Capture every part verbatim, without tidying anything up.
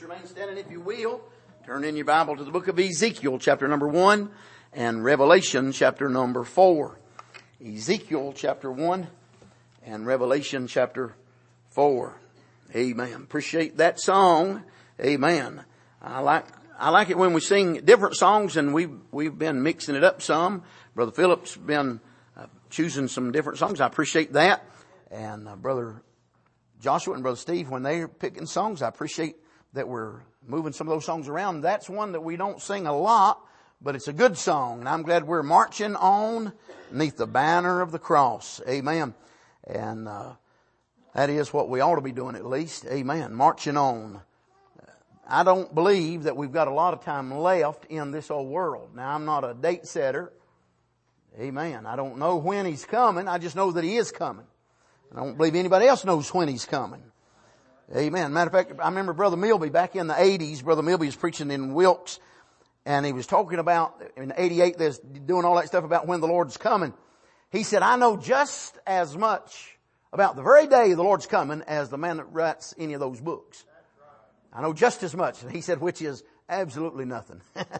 Remain standing if you will. Turn in your Bible to the book of Ezekiel, chapter number one, and Revelation, chapter number four. Ezekiel, chapter one, and Revelation, chapter four. Amen. Appreciate that song. Amen. I like I like it when we sing different songs, and we've we've been mixing it up some. Brother Philip's been uh, choosing some different songs. I appreciate that, and uh, Brother Joshua and Brother Steve, when they're picking songs, I appreciate that we're moving some of those songs around. That's one that we don't sing a lot, but it's a good song. And I'm glad we're marching on beneath the banner of the cross. Amen. And uh, that is what we ought to be doing at least. Amen. Marching on. I don't believe that we've got a lot of time left in this old world. Now, I'm not a date setter. Amen. I don't know when He's coming. I just know that He is coming. I don't believe anybody else knows when He's coming. Amen. Matter of fact, I remember Brother Milby back in the eighties. Brother Milby was preaching in Wilkes, and he was talking about, in eighty-eight, there's doing all that stuff about when the Lord's coming. He said, I know just as much about the very day the Lord's coming as the man that writes any of those books. I know just as much. And he said, which is absolutely nothing.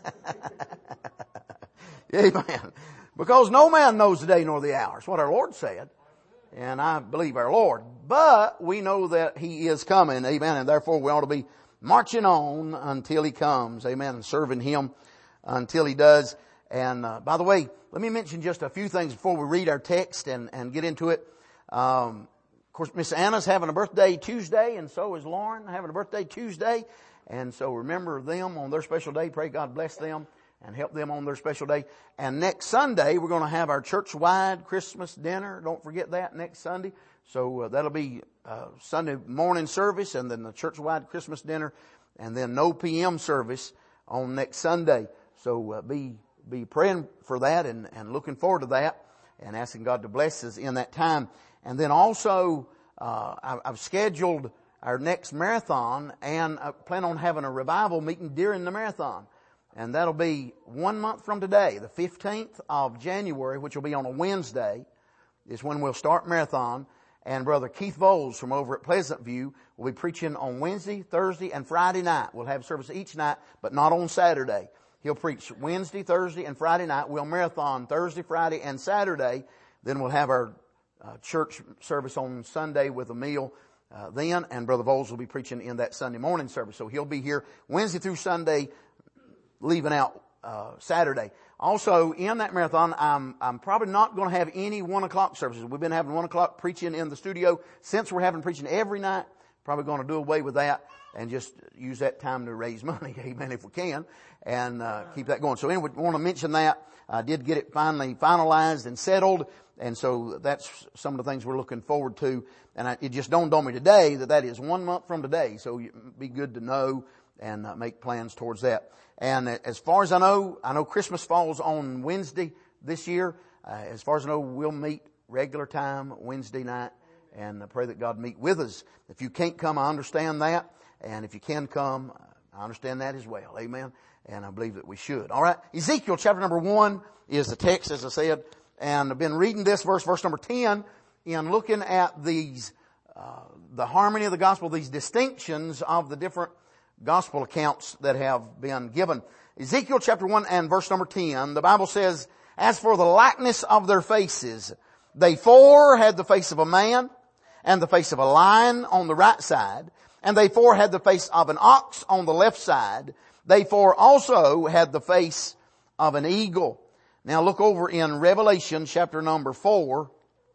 Amen. Because no man knows the day nor the hour. It's what our Lord said. And I believe our Lord. But we know that He is coming. Amen. And therefore we ought to be marching on until He comes. Amen. And serving Him until He does. And uh, by the way, let me mention just a few things before we read our text and, and get into it. Um, of course, Miss Anna's having a birthday Tuesday, and so is Lauren having a birthday Tuesday. And so remember them on their special day. Pray God bless them and help them on their special day. And next Sunday, we're going to have our church-wide Christmas dinner. Don't forget that, next Sunday. So uh, that'll be uh, Sunday morning service, and then the church-wide Christmas dinner, and then no P M service on next Sunday. So uh, be be praying for that and, and looking forward to that, and asking God to bless us in that time. And then also, uh, I, I've scheduled our next marathon, and I plan on having a revival meeting during the marathon. And that'll be one month from today, the fifteenth of January, which will be on a Wednesday, is when we'll start marathon. And Brother Keith Voles from over at Pleasant View will be preaching on Wednesday, Thursday, and Friday night. We'll have service each night, but not on Saturday. He'll preach Wednesday, Thursday, and Friday night. We'll marathon Thursday, Friday, and Saturday. Then we'll have our uh, church service on Sunday with a meal uh, then. And Brother Voles will be preaching in that Sunday morning service. So he'll be here Wednesday through Sunday, leaving out uh Saturday. Also, in that marathon, I'm I'm probably not going to have any one o'clock services. We've been having one o'clock preaching in the studio. Since we're having preaching every night, probably going to do away with that and just use that time to raise money, amen, if we can, and uh keep that going. So anyway, I want to mention that. I did get it finally finalized and settled, and so that's some of the things we're looking forward to. And I, it just dawned on me today that that is one month from today, so it'd be good to know and uh, make plans towards that. And as far as I know, I know Christmas falls on Wednesday this year. Uh, as far as I know, we'll meet regular time Wednesday night, and I pray that God meet with us. If you can't come, I understand that. And if you can come, I understand that as well. Amen. And I believe that we should. All right. Ezekiel chapter number one is the text, as I said. And I've been reading this verse, verse number ten, in looking at these, uh, the harmony of the gospel, these distinctions of the different gospel accounts that have been given. Ezekiel chapter one and verse number ten, the Bible says, as for the likeness of their faces, they four had the face of a man, and the face of a lion on the right side, and they four had the face of an ox on the left side. They four also had the face of an eagle. Now look over in Revelation chapter number four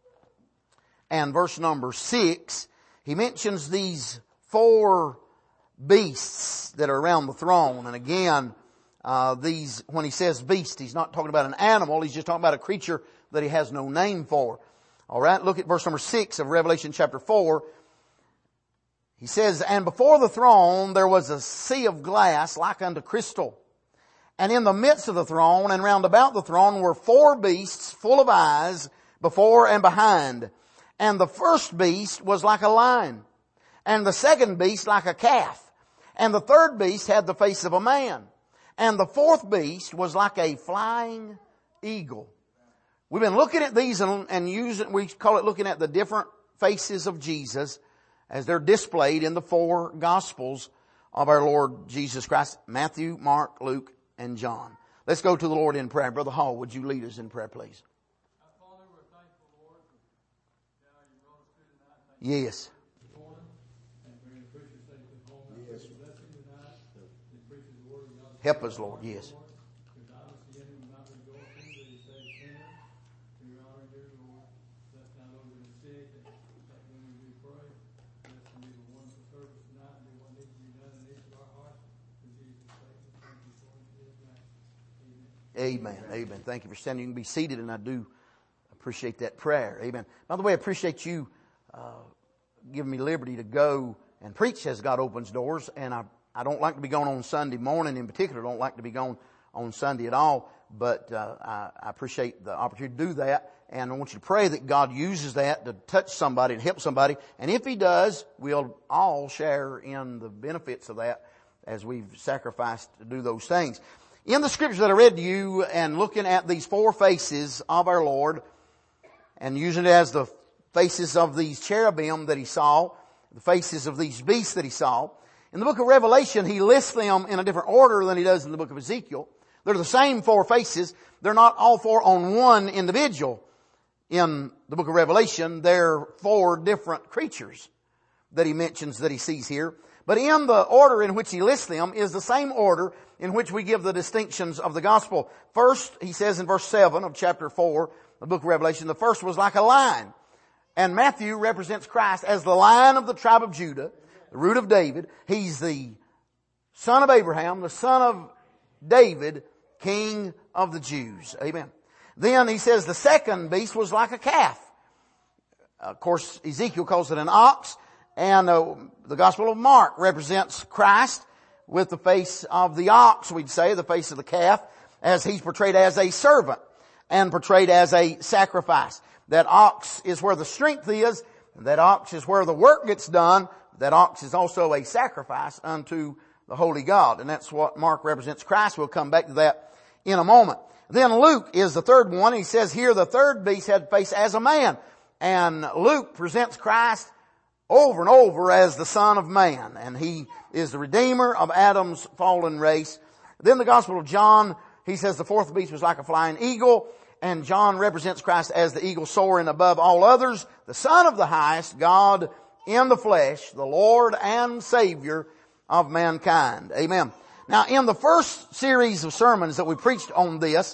and verse number six. He mentions these four beasts that are around the throne. And again, uh, these, when he says beast, he's not talking about an animal. He's just talking about a creature that he has no name for. All right. Look at verse number six of Revelation chapter four. He says, and before the throne there was a sea of glass like unto crystal. And in the midst of the throne and round about the throne were four beasts full of eyes before and behind. And the first beast was like a lion, and the second beast like a calf. And the third beast had the face of a man. And the fourth beast was like a flying eagle. We've been looking at these and, and using, we call it looking at the different faces of Jesus as they're displayed in the four Gospels of our Lord Jesus Christ. Matthew, Mark, Luke, and John. Let's go to the Lord in prayer. Brother Hall, would you lead us in prayer, please? Father, we're thankful, Lord, for how you brought us through tonight. Thank you Yes. this morning, and we're going to preach your safety home. Yes. Blessing tonight, and preaching the word of God. Help us, Lord. Yes. Because obviously the enemy will not rejoice in you, but he says, sinners, to your honor and your Lord. Bless now those that are sick, and that when we do pray, bless them be the wonderful service tonight, and do what needs to be done in each of our hearts. In Jesus' name, thank you for it in his name. Amen. Amen. Thank you for standing. You can be seated, and I do appreciate that prayer. Amen. By the way, I appreciate you uh, giving me liberty to go and preach as God opens doors. And I, I don't like to be gone on Sunday morning in particular. I don't like to be gone on Sunday at all. But uh, I, I appreciate the opportunity to do that. And I want you to pray that God uses that to touch somebody and help somebody. And if He does, we'll all share in the benefits of that as we've sacrificed to do those things. In the scriptures that I read to you, and looking at these four faces of our Lord, and using it as the faces of these cherubim that He saw, the faces of these beasts that He saw, in the book of Revelation, He lists them in a different order than He does in the book of Ezekiel. They're the same four faces. They're not all four on one individual. In the book of Revelation, they're four different creatures that He mentions that He sees here. But in the order in which He lists them is the same order in which we give the distinctions of the gospel. First, He says in verse seven of chapter four, the book of Revelation, the first was like a lion. And Matthew represents Christ as the Lion of the tribe of Judah, the root of David. He's the son of Abraham, the son of David, King of the Jews. Amen. Then he says the second beast was like a calf. Of course, Ezekiel calls it an ox. And uh, the Gospel of Mark represents Christ with the face of the ox, we'd say, the face of the calf, as He's portrayed as a servant and portrayed as a sacrifice. That ox is where the strength is. That ox is where the work gets done. That ox is also a sacrifice unto the holy God. And that's what Mark represents Christ. We'll come back to that in a moment. Then Luke is the third one. He says here the third beast had face as a man. And Luke presents Christ over and over as the Son of Man. And He is the Redeemer of Adam's fallen race. Then the Gospel of John, he says the fourth beast was like a flying eagle. And John represents Christ as the eagle soaring above all others, the Son of the highest, God in the flesh, the Lord and Savior of mankind. Amen. Now, in the first series of sermons that we preached on this,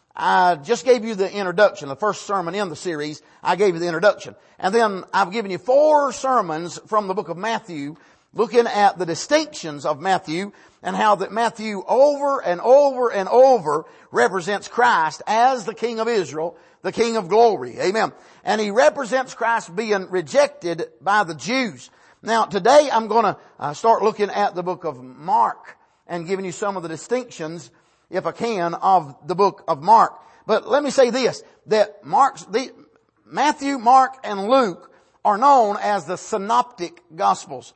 I just gave you the introduction, the first sermon in the series. I gave you the introduction. And then I've given you four sermons from the book of Matthew, looking at the distinctions of Matthew and how that Matthew over and over and over represents Christ as the King of Israel, the King of glory. Amen. And he represents Christ being rejected by the Jews. Now, today I'm going to uh, start looking at the book of Mark and giving you some of the distinctions, if I can, of the book of Mark. But let me say this, that Mark's, the, Matthew, Mark, and Luke are known as the synoptic gospels.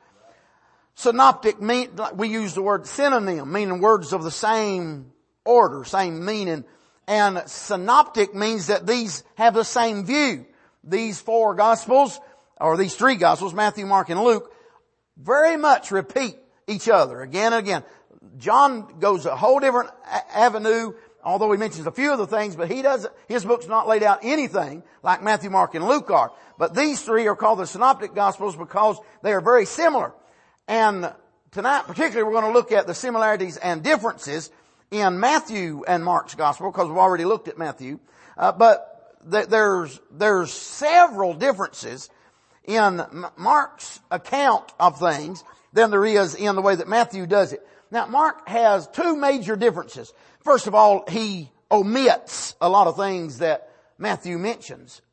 Synoptic mean, we use the word synonym, meaning words of the same order, same meaning. And synoptic means that these have the same view. These four gospels, or these three gospels, Matthew, Mark, and Luke, very much repeat each other again and again. John goes a whole different avenue, although he mentions a few of the things, but he doesn't, his book's not laid out anything like Matthew, Mark, and Luke are. But these three are called the synoptic gospels because they are very similar. And tonight particularly we're going to look at the similarities and differences in Matthew and Mark's gospel, because we've already looked at Matthew. Uh, but th- there's, there's several differences in M- Mark's account of things than there is in the way that Matthew does it. Now, Mark has two major differences. First of all, he omits a lot of things that Matthew mentions.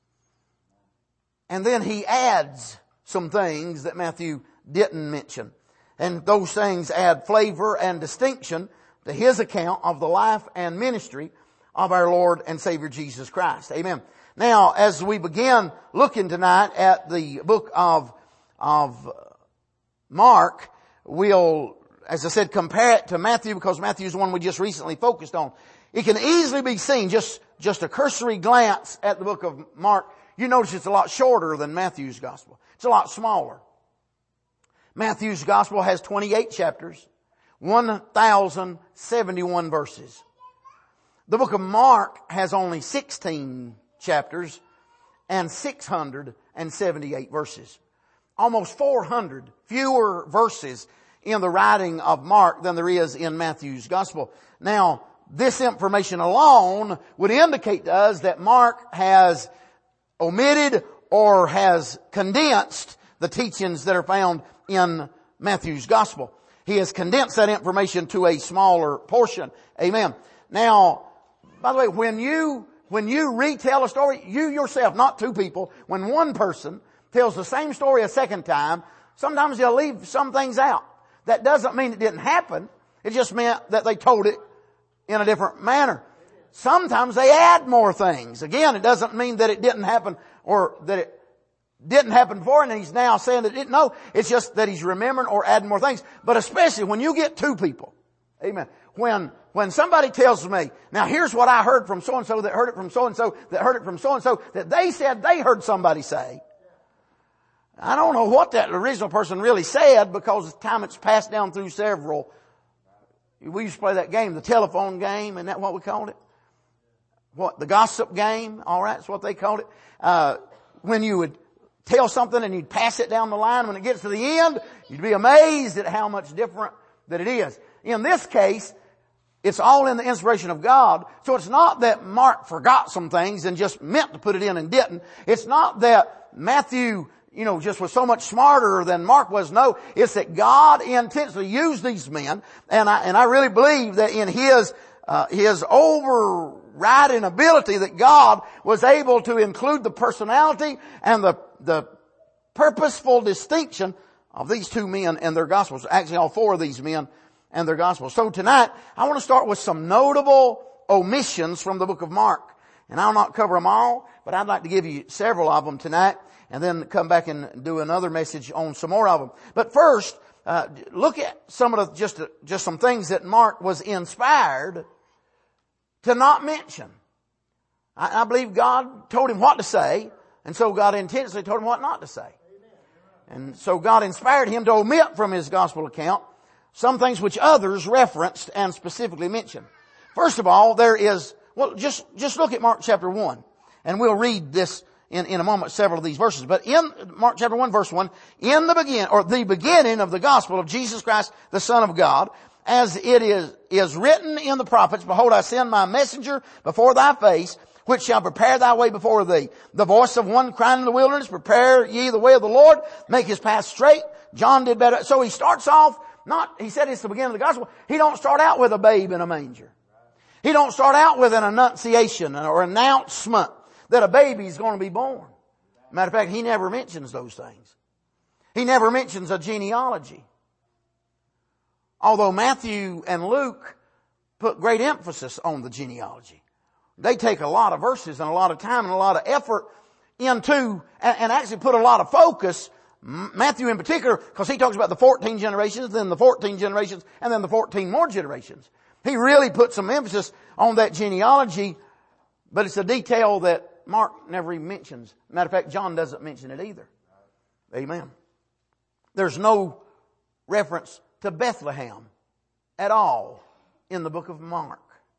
And then he adds some things that Matthew didn't mention. And those things add flavor and distinction to his account of the life and ministry of our Lord and Savior Jesus Christ. Amen. Now, as we begin looking tonight at the book of, of Mark, we'll, as I said, compare it to Matthew, because Matthew is the one we just recently focused on. It can easily be seen, just, just a cursory glance at the book of Mark. You notice it's a lot shorter than Matthew's gospel. It's a lot smaller. Matthew's Gospel has twenty-eight chapters, one thousand seventy-one verses. The book of Mark has only sixteen chapters and six hundred seventy-eight verses. Almost four hundred fewer verses in the writing of Mark than there is in Matthew's Gospel. Now, this information alone would indicate to us that Mark has omitted or has condensed the teachings that are found in Matthew's Gospel. He has condensed that information to a smaller portion. Amen. Now, by the way, when you, when you retell a story, you yourself, not two people, when one person tells the same story a second time, sometimes they'll leave some things out. That doesn't mean it didn't happen. It just meant that they told it in a different manner. Sometimes they add more things. Again, it doesn't mean that it didn't happen or that it didn't happen before and he's now saying that it didn't. No, it's just that he's remembering or adding more things. But especially when you get two people. Amen. When, when somebody tells me, now here's what I heard from so-and-so that heard it from so-and-so that heard it from so-and-so that they said they heard somebody say. I don't know what that original person really said because the time it's passed down through several. We used to play that game, the telephone game, isn't that what we called it? What, the gossip game? All right, that's what they called it. Uh, when you would tell something and you'd pass it down the line, when it gets to the end, you'd be amazed at how much different that it is. In this case, it's all in the inspiration of God. So it's not that Mark forgot some things and just meant to put it in and didn't. It's not that Matthew, you know, just was so much smarter than Mark was. No, it's that God intentionally used these men. And I, and I really believe that in His, uh, His overriding ability that God was able to include the personality and the, the purposeful distinction of these two men and their Gospels. Actually, all four of these men and their Gospels. So tonight, I want to start with some notable omissions from the book of Mark. And I'll not cover them all, but I'd like to give you several of them tonight and then come back and do another message on some more of them. But first, uh, look at some of the, just, just some things that Mark was inspired to not mention. I, I believe God told him what to say, and so God intentionally told him what not to say. And so God inspired him to omit from his gospel account some things which others referenced and specifically mentioned. First of all, there is, well, just, just look at Mark chapter one. And we'll read this in, in a moment, several of these verses. But in Mark chapter one, verse one, in the begin, or the beginning of the gospel of Jesus Christ, the Son of God, as it is, is written in the prophets, behold, I send my messenger before thy face, which shall prepare thy way before thee. The voice of one crying in the wilderness, prepare ye the way of the Lord, make his path straight. John did better. So he starts off, not, he said it's the beginning of the gospel. He don't start out with a babe in a manger. He don't start out with an annunciation or announcement that a baby is going to be born. Matter of fact, he never mentions those things. He never mentions a genealogy. Although Matthew and Luke put great emphasis on the genealogy. They take a lot of verses and a lot of time and a lot of effort into, and, and actually put a lot of focus, Matthew in particular, because he talks about the fourteen generations, then the fourteen generations, and then the fourteen more generations. He really put some emphasis on that genealogy, but it's a detail that Mark never even mentions. Matter of fact, John doesn't mention it either. Amen. There's no reference to Bethlehem at all in the book of Mark.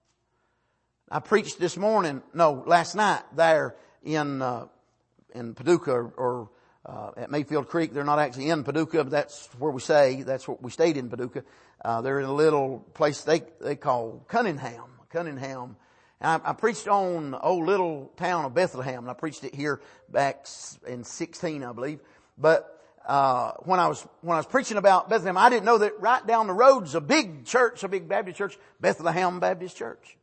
I preached this morning, no, last night there in, uh, in Paducah or, or uh, at Mayfield Creek. They're not actually in Paducah, but that's where we stay. That's what we stayed in Paducah. Uh, they're in a little place they, they call Cunningham, Cunningham. And I, I preached on the old little town of Bethlehem, and I preached it here back in sixteen, I believe. But, uh, when I was, when I was preaching about Bethlehem, I didn't know that right down the road's a big church, a big Baptist church, Bethlehem Baptist Church.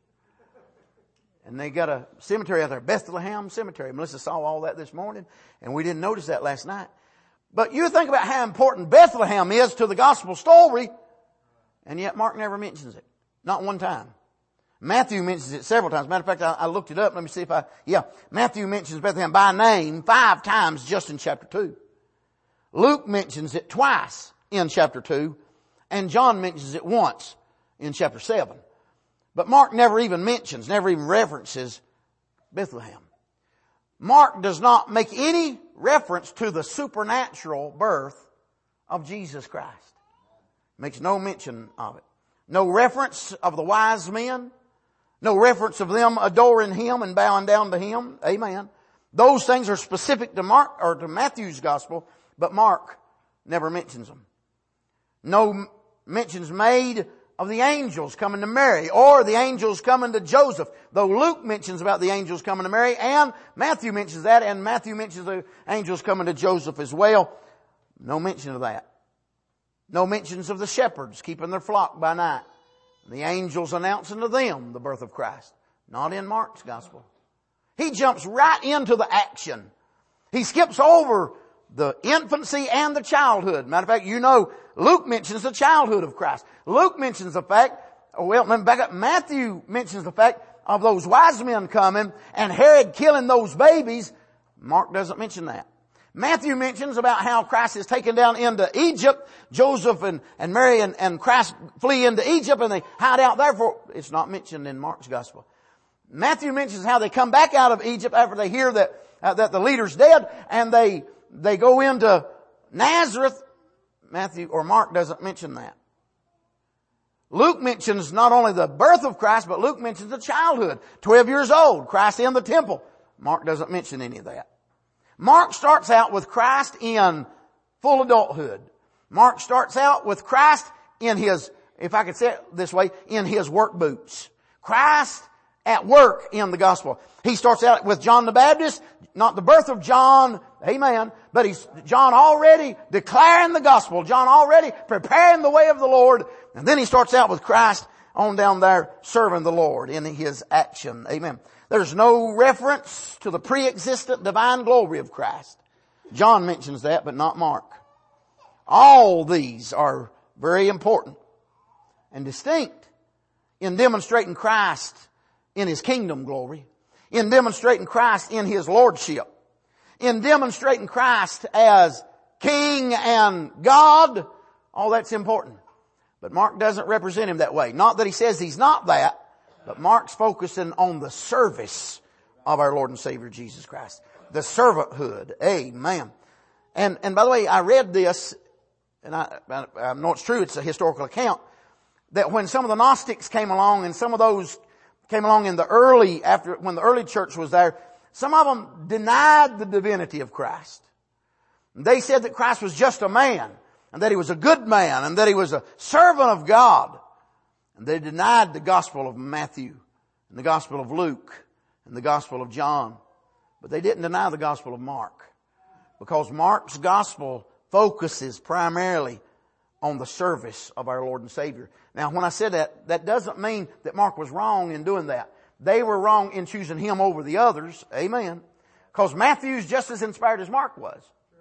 And they got a cemetery out there, Bethlehem Cemetery. Melissa saw all that this morning, and we didn't notice that last night. But you think about how important Bethlehem is to the gospel story, and yet Mark never mentions it. Not one time. Matthew mentions it several times. Matter of fact, I, I looked it up. Let me see if I, yeah. Matthew mentions Bethlehem by name five times just in chapter two. Luke mentions it twice in chapter two, and John mentions it once in chapter seven. But Mark never even mentions, never even references Bethlehem. Mark does not make any reference to the supernatural birth of Jesus Christ. Makes no mention of it. No reference of the wise men. No reference of them adoring Him and bowing down to Him. Amen. Those things are specific to Mark or to Matthew's gospel, but Mark never mentions them. No mentions made of the angels coming to Mary or the angels coming to Joseph. Though Luke mentions about the angels coming to Mary and Matthew mentions that, and Matthew mentions the angels coming to Joseph as well. No mention of that. No mentions of the shepherds keeping their flock by night. The angels announcing to them the birth of Christ. Not in Mark's gospel. He jumps right into the action. He skips over the infancy and the childhood. Matter of fact, you know, Luke mentions the childhood of Christ. Luke mentions the fact, well, back up, Matthew mentions the fact of those wise men coming and Herod killing those babies. Mark doesn't mention that. Matthew mentions about how Christ is taken down into Egypt. Joseph and, and Mary and, and Christ flee into Egypt and they hide out there for, it's not mentioned in Mark's gospel. Matthew mentions how they come back out of Egypt after they hear that, uh, that the leader's dead and they, they go into Nazareth. Matthew or Mark doesn't mention that. Luke mentions not only the birth of Christ, but Luke mentions the childhood. Twelve years old, Christ in the temple. Mark doesn't mention any of that. Mark starts out with Christ in full adulthood. Mark starts out with Christ in His, if I could say it this way, in His work boots. Christ at work in the gospel. He starts out with John the Baptist, not the birth of John, amen, but he's John already declaring the gospel, John already preparing the way of the Lord, and then he starts out with Christ on down there serving the Lord in His action, amen. There's no reference to the pre-existent divine glory of Christ. John mentions that, but not Mark. All these are very important and distinct in demonstrating Christ in His kingdom glory, in demonstrating Christ in His lordship, in demonstrating Christ as King and God. All that's important. But Mark doesn't represent Him that way. Not that he says He's not that, but Mark's focusing on the service of our Lord and Savior Jesus Christ. The servanthood. Amen. And, and by the way, I read this, and I, I, I know it's true, it's a historical account, that when some of the Gnostics came along and some of those came along in the early, after, when the early church was there, some of them denied the divinity of Christ. They said that Christ was just a man, and that He was a good man, and that He was a servant of God. And they denied the gospel of Matthew, and the gospel of Luke, and the gospel of John. But they didn't deny the gospel of Mark. Because Mark's gospel focuses primarily on the service of our Lord and Savior. Now, when I said that, that doesn't mean that Mark was wrong in doing that. They were wrong in choosing him over the others. Amen. Because Matthew's just as inspired as Mark was.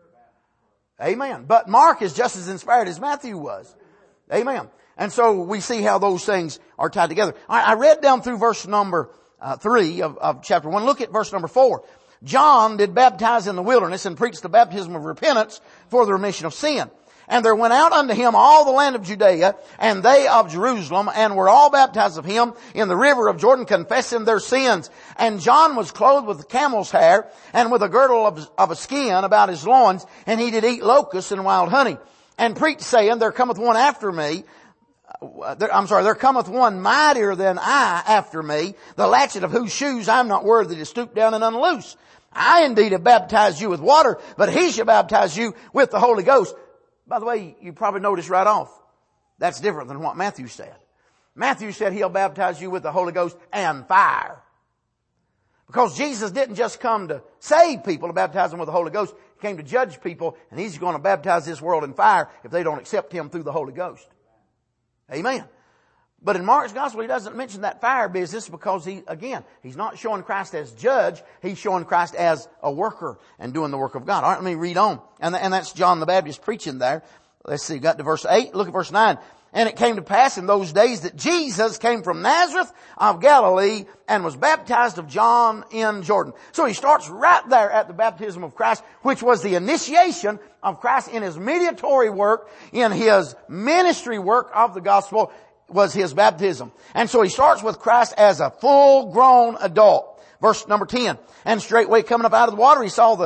Amen. But Mark is just as inspired as Matthew was. Amen. And so we see how those things are tied together. I read down through verse number uh, three of, of chapter one. Look at verse number four. John did baptize in the wilderness and preached the baptism of repentance for the remission of sin. And there went out unto him all the land of Judea, and they of Jerusalem, and were all baptized of him in the river of Jordan, confessing their sins. And John was clothed with camel's hair, and with a girdle of, of a skin about his loins, and he did eat locusts and wild honey. And preached, saying, There cometh one after me, There, I'm sorry, there cometh one mightier than I after me, the latchet of whose shoes I am not worthy to stoop down and unloose. I indeed have baptized you with water, but He shall baptize you with the Holy Ghost. By the way, you probably noticed right off, that's different than what Matthew said. Matthew said He'll baptize you with the Holy Ghost and fire. Because Jesus didn't just come to save people, to baptize them with the Holy Ghost. He came to judge people, and He's going to baptize this world in fire if they don't accept Him through the Holy Ghost. Amen. But in Mark's gospel, he doesn't mention that fire business because he, again, he's not showing Christ as judge. He's showing Christ as a worker and doing the work of God. All right, let me read on. And, and that's John the Baptist preaching there. Let's see, got to verse eight. Look at verse nine. And it came to pass in those days that Jesus came from Nazareth of Galilee and was baptized of John in Jordan. So he starts right there at the baptism of Christ, which was the initiation of Christ in His mediatory work, in His ministry work of the gospel, was His baptism. And so he starts with Christ as a full-grown adult. Verse number ten. And straightway coming up out of the water, he saw the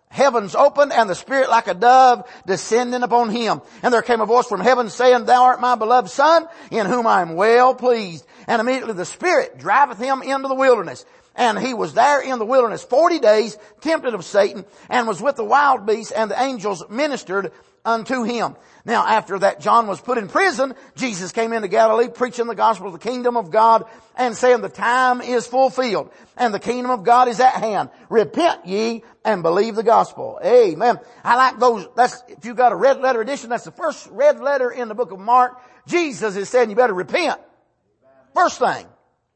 heavens opened, and the Spirit like a dove descending upon him. And there came a voice from heaven saying, Thou art my beloved Son, in whom I am well pleased. And immediately the Spirit driveth him into the wilderness. And he was there in the wilderness forty days, tempted of Satan, and was with the wild beasts, and the angels ministered unto him. Now after that John was put in prison, Jesus came into Galilee preaching the gospel of the kingdom of God and saying, the time is fulfilled and the kingdom of God is at hand. Repent ye and believe the gospel. Amen. I like those. That's, if you got a red letter edition, that's the first red letter in the book of Mark. Jesus is saying you better repent. First thing.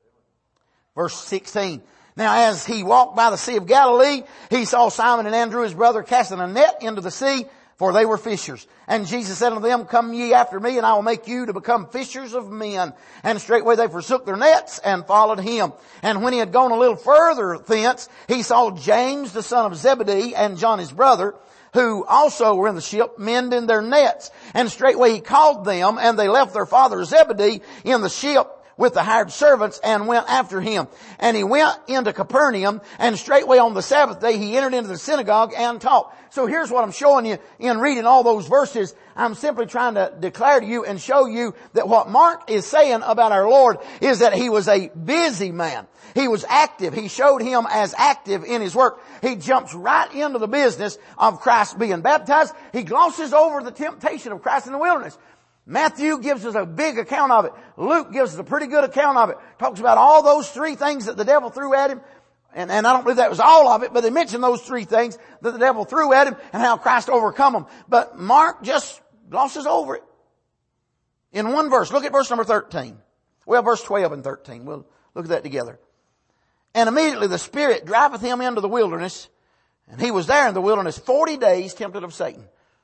Verse sixteen. Now as he walked by the Sea of Galilee, he saw Simon and Andrew his brother casting a net into the sea, for they were fishers. And Jesus said unto them, Come ye after me, and I will make you to become fishers of men. And straightway they forsook their nets and followed him. And when he had gone a little further thence, he saw James the son of Zebedee and John his brother, who also were in the ship, mending their nets. And straightway he called them, and they left their father Zebedee in the ship with the hired servants, and went after him. And he went into Capernaum, and straightway on the Sabbath day he entered into the synagogue and taught. So here's what I'm showing you in reading all those verses. I'm simply trying to declare to you and show you that what Mark is saying about our Lord is that he was a busy man. He was active. He showed him as active in his work. He jumps right into the business of Christ being baptized. He glosses over the temptation of Christ in the wilderness. Matthew gives us a big account of it. Luke gives us a pretty good account of it. Talks about all those three things that the devil threw at him. And, and I don't believe that was all of it, but they mention those three things that the devil threw at him and how Christ overcome them. But Mark just glosses over it in one verse. Look at verse number thirteen. Well, verse twelve and thirteen. We'll look at that together. And immediately the Spirit driveth him into the wilderness, and he was there in the wilderness forty days, tempted of Satan.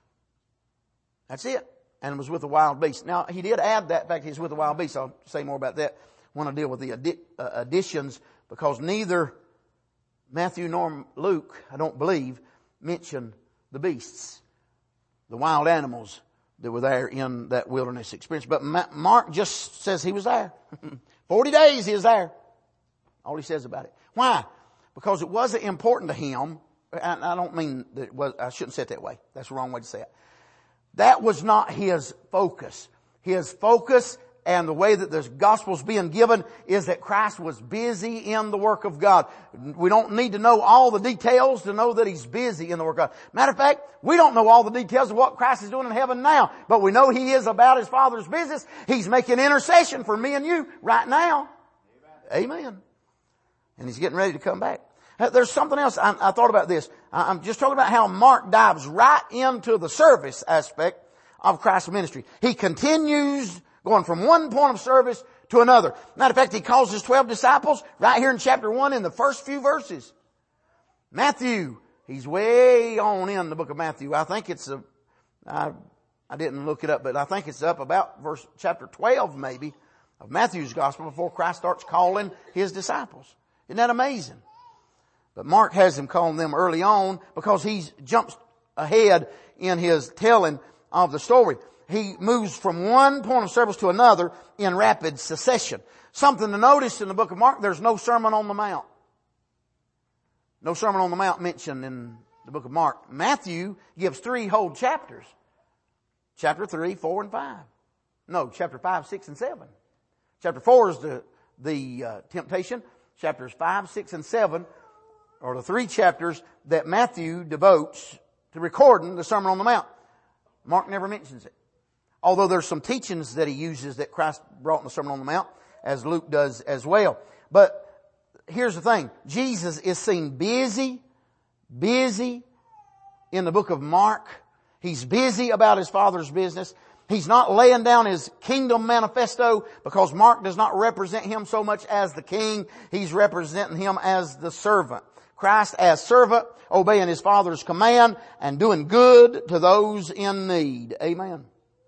That's it. And was with the wild beasts. Now, he did add that. In fact, he's with the wild beasts. I'll say more about that when I deal with the addi- uh, additions, because neither Matthew nor Luke, I don't believe, mention the beasts, the wild animals that were there in that wilderness experience. But Ma- Mark just says he was there. Forty days he was there. All he says about it. Why? Because it wasn't important to him. I, I don't mean that it was, I shouldn't say it that way. That's the wrong way to say it. That was not his focus. His focus and the way that the gospel's being given is that Christ was busy in the work of God. We don't need to know all the details to know that he's busy in the work of God. Matter of fact, we don't know all the details of what Christ is doing in heaven now, but we know he is about his Father's business. He's making intercession for me and you right now. Amen. Amen. And he's getting ready to come back. There's something else. I, I thought about this. I'm just talking about how Mark dives right into the service aspect of Christ's ministry. He continues going from one point of service to another. Matter of fact, he calls his twelve disciples right here in chapter one in the first few verses. Matthew, he's way on in the book of Matthew. I think it's a, I, I didn't look it up, but I think it's up about verse chapter twelve maybe of Matthew's gospel before Christ starts calling his disciples. Isn't that amazing? But Mark has him calling them early on because he jumps ahead in his telling of the story. He moves from one point of service to another in rapid succession. Something to notice in the book of Mark, there's no Sermon on the Mount. No Sermon on the Mount mentioned in the book of Mark. Matthew gives three whole chapters. Chapter three, four, and five. No, chapter five, six, and seven. Chapter four is the, the uh, temptation. Chapters five, six, and seven are the three chapters that Matthew devotes to recording the Sermon on the Mount. Mark never mentions it. Although there's some teachings that he uses that Christ brought in the Sermon on the Mount, as Luke does as well. But here's the thing. Jesus is seen busy, busy in the book of Mark. He's busy about his Father's business. He's not laying down his kingdom manifesto because Mark does not represent him so much as the king. He's representing him as the servant. Christ as servant, obeying his Father's command and doing good to those in need. Amen.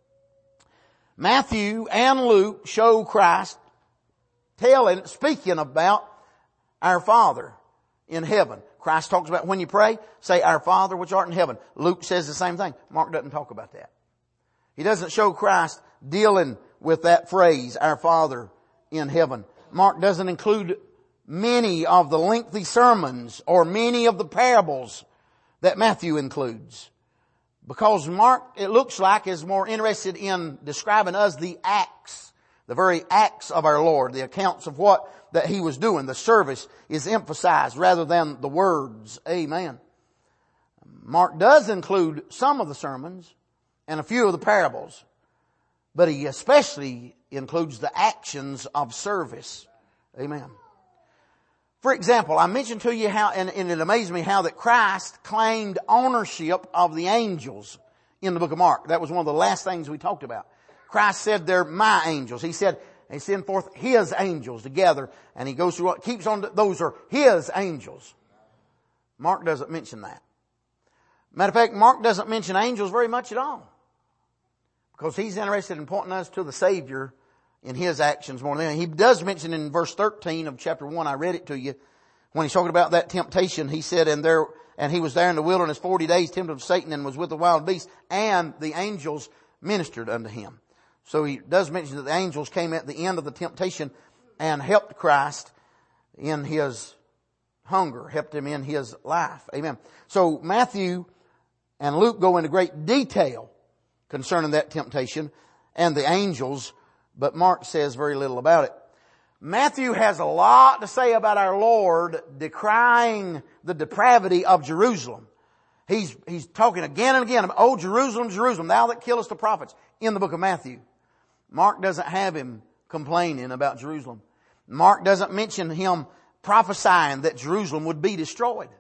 Matthew and Luke show Christ telling, speaking about our Father in heaven. Christ talks about when you pray, say, Our Father which art in heaven. Luke says the same thing. Mark doesn't talk about that. He doesn't show Christ dealing with that phrase, Our Father in heaven. Mark doesn't include many of the lengthy sermons or many of the parables that Matthew includes. Because Mark, it looks like, is more interested in describing us the acts, the very acts of our Lord, the accounts of what that He was doing. The service is emphasized rather than the words. Amen. Mark does include some of the sermons and a few of the parables, but he especially includes the actions of service. Amen. For example, I mentioned to you how, and, and it amazed me how that Christ claimed ownership of the angels in the book of Mark. That was one of the last things we talked about. Christ said they're my angels. He said, He sent forth His angels together, and He goes through what keeps on, those are His angels. Mark doesn't mention that. Matter of fact, Mark doesn't mention angels very much at all. Because he's interested in pointing us to the Savior in His actions more than anything. He does mention in verse thirteen of chapter one, I read it to you, when he's talking about that temptation, he said, and there, and he was there in the wilderness forty days, tempted of Satan, and was with the wild beasts, and the angels ministered unto him. So he does mention that the angels came at the end of the temptation and helped Christ in His hunger, helped Him in His life. Amen. So Matthew and Luke go into great detail concerning that temptation and the angels, but Mark says very little about it. Matthew has a lot to say about our Lord decrying the depravity of Jerusalem. He's, he's talking again and again about, oh, Jerusalem, Jerusalem, thou that killest the prophets, in the book of Matthew. Mark doesn't have him complaining about Jerusalem. Mark doesn't mention him prophesying that Jerusalem would be destroyed.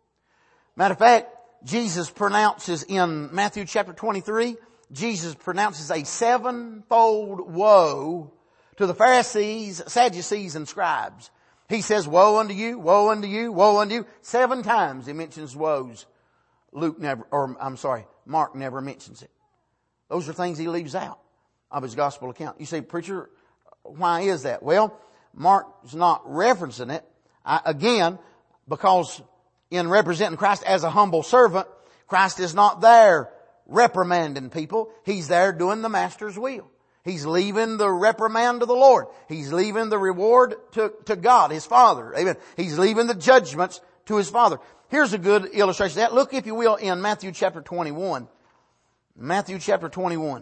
Matter of fact, Jesus pronounces in Matthew chapter twenty-three, Jesus pronounces a sevenfold woe to the Pharisees, Sadducees, and scribes. He says, woe unto you, woe unto you, woe unto you. Seven times he mentions woes. Luke never, or I'm sorry, Mark never mentions it. Those are things he leaves out of his gospel account. You say, preacher, why is that? Well, Mark's not referencing it. I, again, because in representing Christ as a humble servant, Christ is not there reprimanding people. He's there doing the Master's will. He's leaving the reprimand to the Lord. He's leaving the reward to, to God, His Father. Amen. He's leaving the judgments to His Father. Here's a good illustration of that. Look, if you will, in Matthew chapter twenty-one. Matthew chapter twenty-one.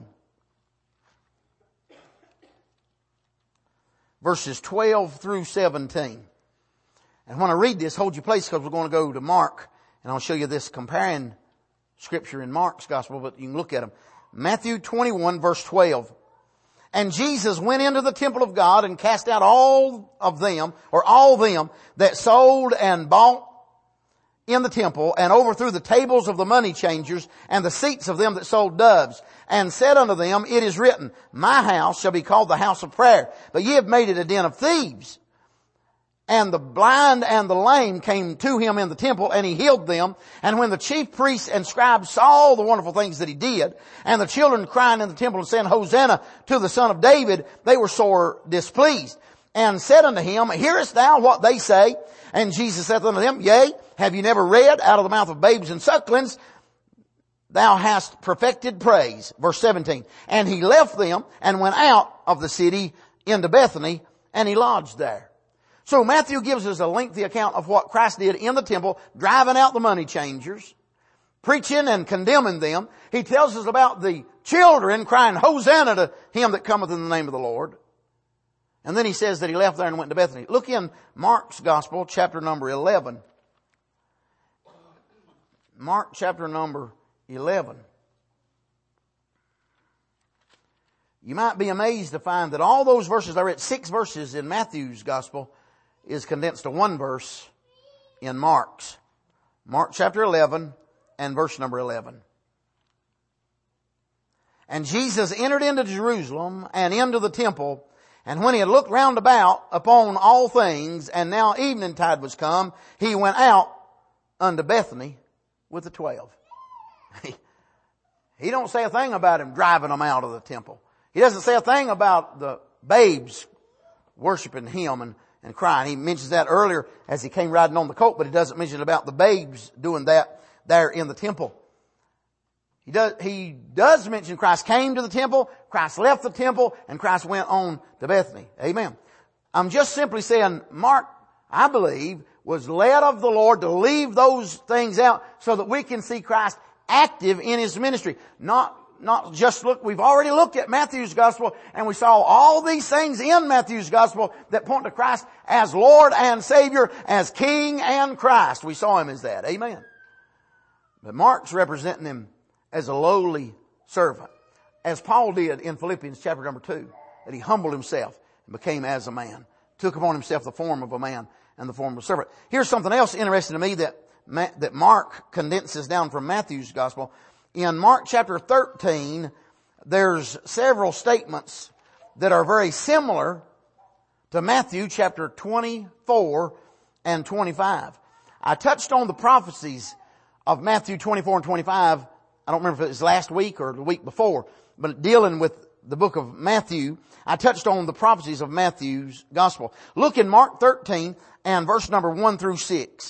Verses twelve through seventeen. And when I read this, hold your place because we're going to go to Mark. And I'll show you this comparing scripture in Mark's gospel, but you can look at them. Matthew twenty-one verse twelve. And Jesus went into the temple of God and cast out all of them, or all them that sold and bought in the temple, and overthrew the tables of the money changers and the seats of them that sold doves, and said unto them, it is written, my house shall be called the house of prayer, but ye have made it a den of thieves. And the blind and the lame came to him in the temple, and he healed them. And when the chief priests and scribes saw the wonderful things that he did, and the children crying in the temple and saying, Hosanna to the Son of David, they were sore displeased, and said unto him, hearest thou what they say? And Jesus saith unto them, yea, have you never read, out of the mouth of babes and sucklings, thou hast perfected praise. Verse seventeen. And he left them and went out of the city into Bethany, and he lodged there. So Matthew gives us a lengthy account of what Christ did in the temple, driving out the money changers, preaching and condemning them. He tells us about the children crying, Hosanna to him that cometh in the name of the Lord. And then he says that he left there and went to Bethany. Look in Mark's Gospel, chapter number eleven. Mark chapter number eleven. You might be amazed to find that all those verses I read, six verses in Matthew's Gospel, is condensed to one verse in Mark's. Mark chapter eleven and verse number eleven. And Jesus entered into Jerusalem and into the temple, and when he had looked round about upon all things, and now evening tide was come, he went out unto Bethany with the twelve. He, he don't say a thing about him driving them out of the temple. He doesn't say a thing about the babes worshiping him and and crying. He mentions that earlier as he came riding on the colt, but he doesn't mention about the babes doing that there in the temple. He does, he does mention Christ came to the temple, Christ left the temple, and Christ went on to Bethany. Amen. I'm just simply saying Mark, I believe, was led of the Lord to leave those things out so that we can see Christ active in His ministry. Not, not just look, we've already looked at Matthew's Gospel and we saw all these things in Matthew's Gospel that point to Christ as Lord and Savior, as King and Christ. We saw Him as that. Amen. But Mark's representing Him as a lowly servant, as Paul did in Philippians chapter number two, that he humbled himself and became as a man, took upon himself the form of a man and the form of a servant. Here's something else interesting to me that that Mark condenses down from Matthew's Gospel. In Mark chapter thirteen, there's several statements that are very similar to Matthew chapter twenty-four and twenty-five. I touched on the prophecies of Matthew twenty-four and twenty-five. I don't remember if it was last week or the week before, but dealing with the book of Matthew, I touched on the prophecies of Matthew's Gospel. Look in Mark thirteen and verse number one through six.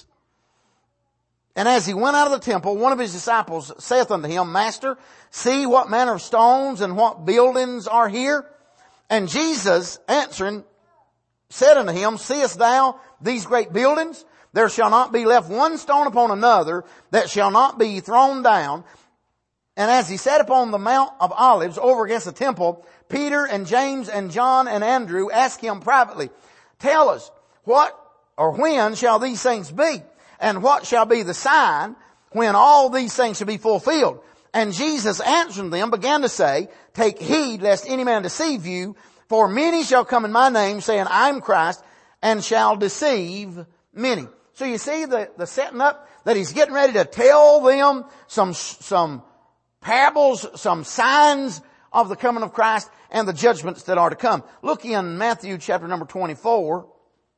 And as he went out of the temple, one of his disciples saith unto him, Master, see what manner of stones and what buildings are here? And Jesus answering said unto him, Seest thou these great buildings? There shall not be left one stone upon another that shall not be thrown down. And as he sat upon the Mount of Olives over against the temple, Peter and James and John and Andrew asked him privately, Tell us, what or when shall these things be? And what shall be the sign when all these things shall be fulfilled? And Jesus answering them began to say, Take heed lest any man deceive you, for many shall come in my name, saying, I am Christ, and shall deceive many. So you see the, the setting up that he's getting ready to tell them some, some parables, some signs of the coming of Christ and the judgments that are to come. Look in Matthew chapter number twenty-four.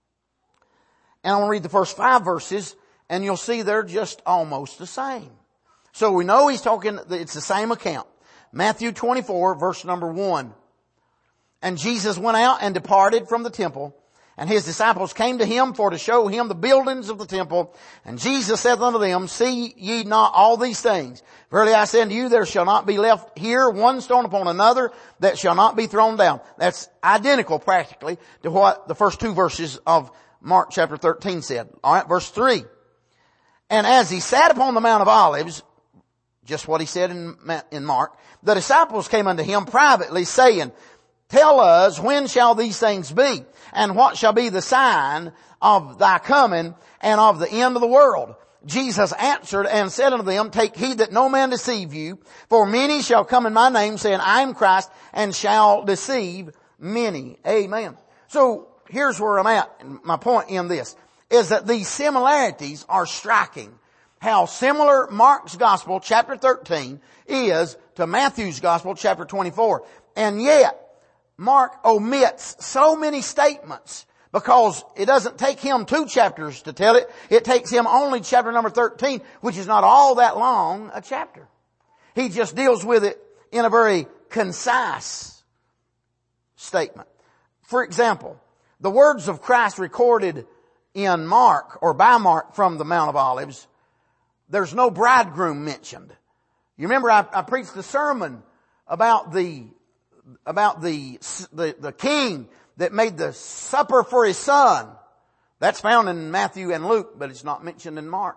And I want to read the first five verses, and you'll see they're just almost the same. So we know he's talking, it's the same account. Matthew twenty-four, verse number one. And Jesus went out and departed from the temple, and his disciples came to him for to show him the buildings of the temple. And Jesus saith unto them, See ye not all these things? Verily I say unto you, there shall not be left here one stone upon another that shall not be thrown down. That's identical practically to what the first two verses of Mark chapter thirteen said. All right, verse three. And as he sat upon the Mount of Olives, just what he said in, in Mark, the disciples came unto him privately, saying, Tell us, when shall these things be? And what shall be the sign of thy coming and of the end of the world? Jesus answered and said unto them, Take heed that no man deceive you, for many shall come in my name, saying, I am Christ, and shall deceive many. Amen. So here's where I'm at. My point in this is that these similarities are striking. How similar Mark's Gospel, chapter thirteen, is to Matthew's Gospel, chapter twenty-four. And yet, Mark omits so many statements because it doesn't take him two chapters to tell it. It takes him only chapter number thirteen, which is not all that long a chapter. He just deals with it in a very concise statement. For example, the words of Christ recorded in Mark or by Mark from the Mount of Olives, there's no bridegroom mentioned. You remember I, I preached the sermon about the about the, the, the king that made the supper for his son. That's found in Matthew and Luke, but it's not mentioned in Mark.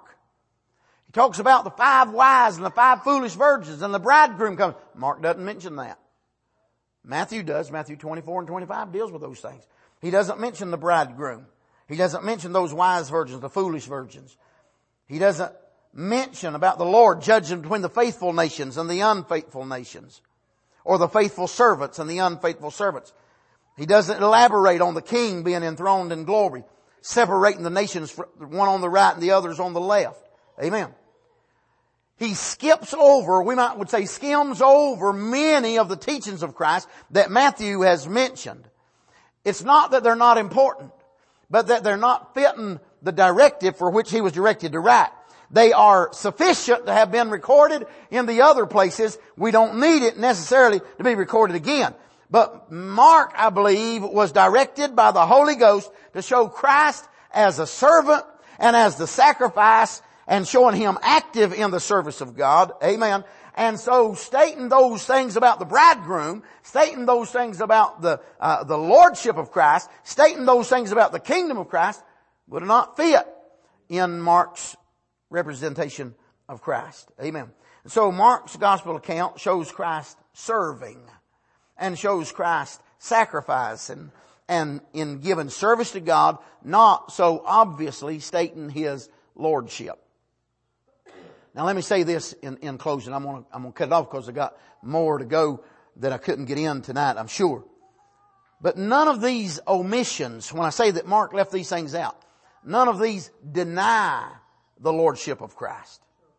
He talks about the five wise and the five foolish virgins and the bridegroom comes. Mark doesn't mention that. Matthew does. Matthew twenty-four and twenty-five deals with those things. He doesn't mention the bridegroom. He doesn't mention those wise virgins, the foolish virgins. He doesn't mention about the Lord judging between the faithful nations and the unfaithful nations, or the faithful servants and the unfaithful servants. He doesn't elaborate on the king being enthroned in glory, separating the nations, one on the right and the others on the left. Amen. He skips over, we might would say skims over many of the teachings of Christ that Matthew has mentioned. It's not that they're not important, but that they're not fitting the directive for which he was directed to write. They are sufficient to have been recorded in the other places. We don't need it necessarily to be recorded again. But Mark, I believe, was directed by the Holy Ghost to show Christ as a servant and as the sacrifice, and showing him active in the service of God. Amen. And so stating those things about the bridegroom, stating those things about the uh, the lordship of Christ, stating those things about the kingdom of Christ would not fit in Mark's representation of Christ. Amen. So Mark's gospel account shows Christ serving and shows Christ sacrificing and in giving service to God, not so obviously stating His lordship. Now let me say this in, in closing. I'm going to, I'm going to cut it off because I got more to go that I couldn't get in tonight, I'm sure. But none of these omissions, when I say that Mark left these things out, none of these deny the lordship of Christ.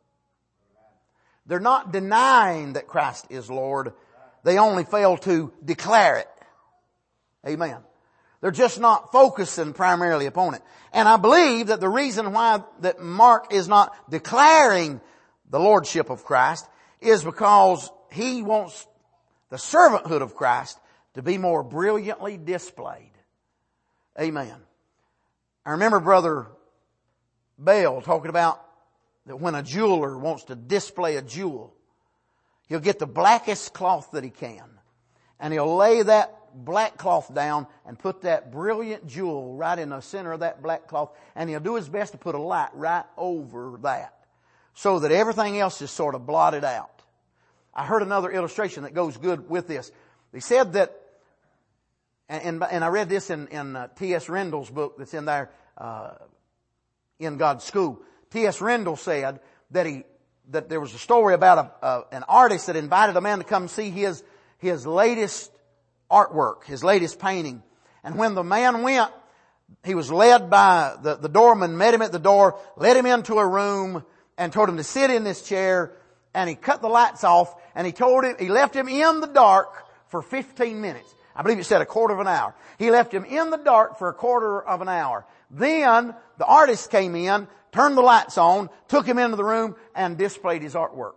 They're not denying that Christ is Lord. They only fail to declare it. Amen. They're just not focusing primarily upon it. And I believe that the reason why that Mark is not declaring the lordship of Christ is because he wants the servanthood of Christ to be more brilliantly displayed. Amen. I remember Brother Bell talking about that when a jeweler wants to display a jewel, he'll get the blackest cloth that he can, and he'll lay that black cloth down and put that brilliant jewel right in the center of that black cloth, and he'll do his best to put a light right over that so that everything else is sort of blotted out. I heard another illustration that goes good with this. They said that, and, and I read this in, in uh, T S Rendell's book that's in there, uh, In God's School. T S Rendell said that he, that there was a story about a, uh, an artist that invited a man to come see his, his latest artwork, his latest painting. And when the man went, he was led by the, the doorman, met him at the door, led him into a room and told him to sit in this chair, and he cut the lights off, and he told him, he left him in the dark for fifteen minutes. I believe it said a quarter of an hour. He left him in the dark for a quarter of an hour. Then the artist came in, turned the lights on, took him into the room, and displayed his artwork.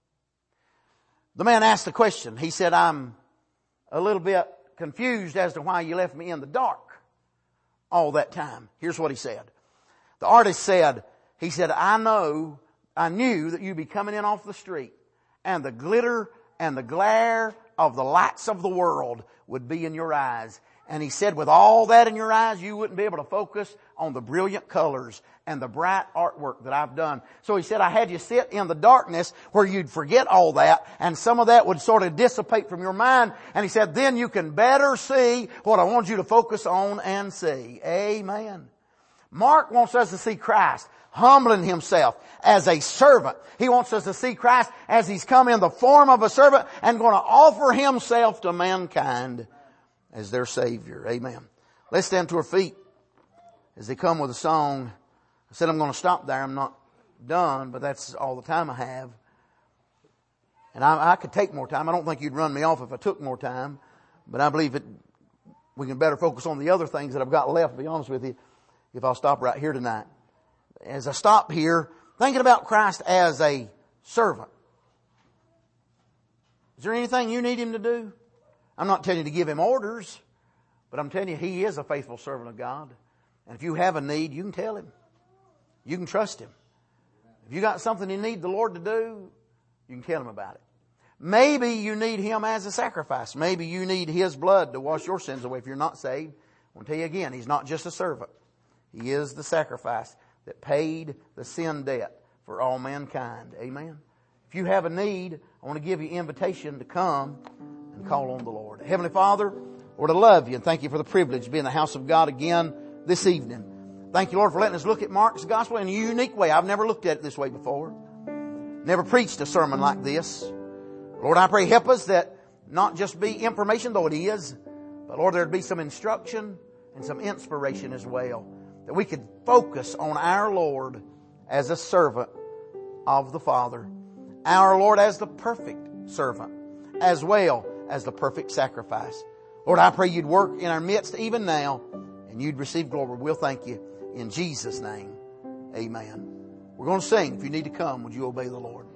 The man asked the question. He said, I'm a little bit confused as to why you left me in the dark all that time. Here's what he said. The artist said, he said, I know, I knew that you'd be coming in off the street, and the glitter and the glare of the lights of the world would be in your eyes. And he said, with all that in your eyes, you wouldn't be able to focus on the brilliant colors and the bright artwork that I've done. So he said, I had you sit in the darkness where you'd forget all that, and some of that would sort of dissipate from your mind. And he said, then you can better see what I want you to focus on and see. Amen. Mark wants us to see Christ humbling himself as a servant. He wants us to see Christ as he's come in the form of a servant and going to offer himself to mankind as their Savior. Amen. Let's stand to our feet as they come with a song. I said I'm going to stop there. I'm not done, but that's all the time I have. And I, I could take more time. I don't think you'd run me off if I took more time, but I believe it, we can better focus on the other things that I've got left, to be honest with you, if I'll stop right here tonight. As I stop here, thinking about Christ as a servant. Is there anything you need him to do? I'm not telling you to give him orders, but I'm telling you he is a faithful servant of God. And if you have a need, you can tell him. You can trust him. If you got something you need the Lord to do, you can tell him about it. Maybe you need him as a sacrifice. Maybe you need his blood to wash your sins away if you're not saved. I want to tell you again, he's not just a servant. He is the sacrifice that paid the sin debt for all mankind. Amen. If you have a need, I want to give you an invitation to come and call on the Lord. Heavenly Father, Lord, I love you and thank you for the privilege of being in the house of God again this evening. Thank you, Lord, for letting us look at Mark's gospel in a unique way. I've never looked at it this way before. Never preached a sermon like this. Lord, I pray help us that not just be information, though it is, but Lord, there'd be some instruction and some inspiration as well. That we could focus on our Lord as a servant of the Father. Our Lord as the perfect servant, as well as the perfect sacrifice. Lord, I pray you'd work in our midst even now, and you'd receive glory. We'll thank you in Jesus' name. Amen. We're going to sing. If you need to come, would you obey the Lord?